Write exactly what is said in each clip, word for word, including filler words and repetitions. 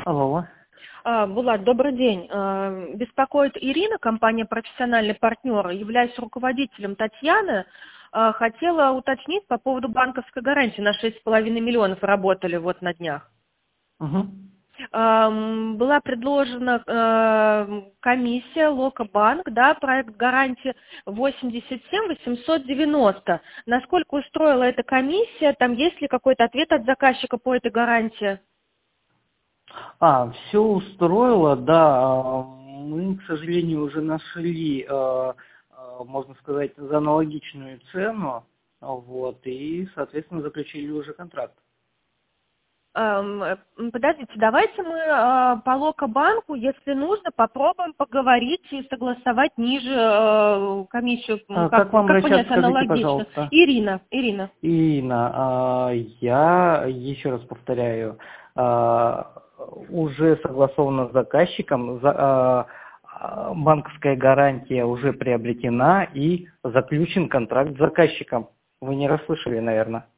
Алло. А, Булат, добрый день. А, Беспокоит Ирина, компания «Профессиональный партнер». Являюсь руководителем Татьяны. А, Хотела уточнить по поводу банковской гарантии. На шесть с половиной миллионов работали вот на днях. Угу. А, м, Была предложена а, комиссия Локобанк, да, проект гарантии восемьдесят семь восемьсот девяносто. Насколько устроила эта комиссия? Там есть ли какой-то ответ от заказчика по этой гарантии? А, все устроило, да. а, Мы, к сожалению, уже нашли, а, а, можно сказать, за аналогичную цену, а, вот, и, соответственно, заключили уже контракт. Ам, э, м, Подождите, давайте мы а, по Локобанку, если нужно, попробуем поговорить и согласовать ниже э, комиссию. М, А, Как, Как вам как обращаться, понять, скажите, аналогично. пожалуйста. Ирина, Ирина. Ирина, а, я еще раз повторяю, а, уже согласовано с заказчиком, за- а, а, банковская гарантия уже приобретена и заключен контракт с заказчиком. Вы не расслышали, наверное.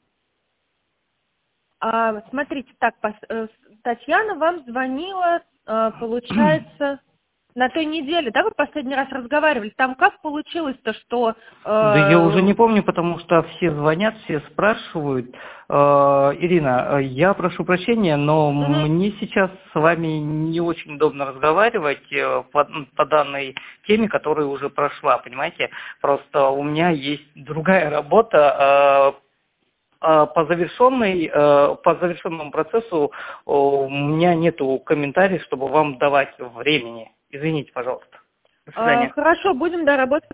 А, смотрите, так, пос- э, с- Татьяна вам звонила, э, получается, на той неделе, да, вы последний раз разговаривали? Там как получилось-то, что... Да я уже э, не помню, потому что все звонят, все спрашивают. Э, Ирина, э, я прошу прощения, но мгм. мне сейчас с вами не очень удобно разговаривать э, по, по данной теме, которая уже прошла, понимаете? Просто у меня есть другая работа. э, а По завершенной, э, по завершенному процессу э, у меня нету комментариев, чтобы вам давать времени. Извините, пожалуйста. До А, свидания. Хорошо, будем, да, работать.